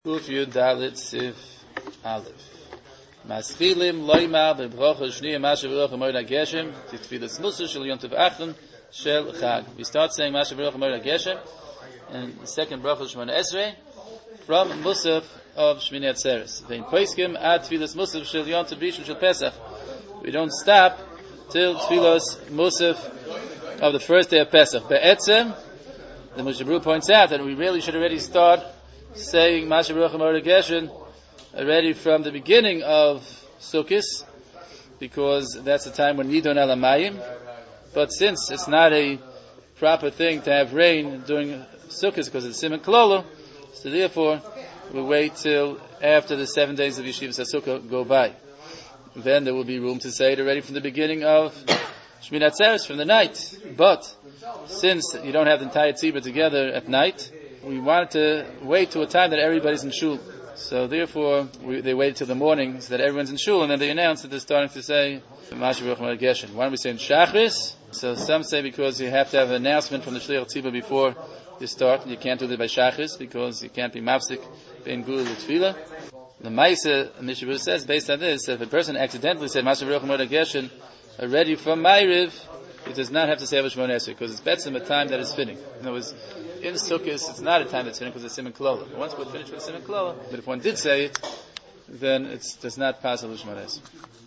Kuf Yud Dalet Sif Aleph. Maschilim loymar bebrocha shniya mashe v'rocha moed hageshem titfilas musa shel Yom Tov Achron shel Chag. We start saying mashe v'rocha moed hageshem and the second bracha Shemona Esrei from Musaf of Shmini Atzeres. Vein poiskim ad tfilas Musaf shel Yom Tov Rishon shel Pesach. We don't stop till tfilas Musaf of the first day of Pesach. Be'etzem, the Mishabru points out that we really should already start saying Mashe V'rocha Moed hageshem already from the beginning of Sukkot, because that's the time when Yidon Al Hamayim. But since it's not a proper thing to have rain during Sukkot because it's Siman Klolo, so therefore we wait till after the 7 days of Yeshivas HaSukkah go by. Then there will be room to say it already from the beginning of Shmini Atzeres, from the night. But since you don't have the entire tzibur together at night, we wanted to wait to a time that everybody's in shul. So therefore, they waited till the morning so that everyone's in shul, and then they announced that they're starting to say Mashe V'rocha Moed hageshem. Why don't we say in Shachris? So some say because you have to have an announcement from the Shliach Tzibur before you start, and you can't do it by Shachris because you can't be mafsik bein gula l'tefillah. The Maisa Mishabur says, based on this, if a person accidentally said Mashe V'rocha Moed hageshem already from Ma'ariv, he does not have to say Shemona Esrei because it's betzim a time that is fitting. In other words, in Sukkot, it's not a time that's fitting because it's Siman Klolo. Once we're finished with Siman Klolo, but if one did say it, then it does not pass Shemona Esrei.